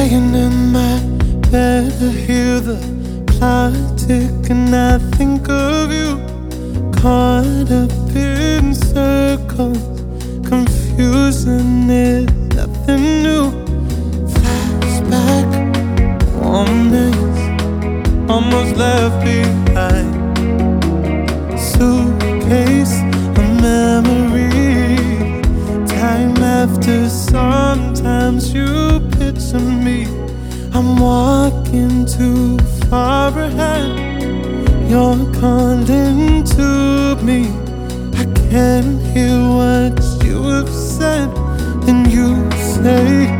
Laying in my bed, I hear the clock tick and I think of you. Caught up in circles, confusion is nothing new. Flashback, warm days, almost left behind. Suitcase of memories, time after sometimes you picture me. I'm walking too far ahead, you're calling to me. I can't hear what you have said. Then you say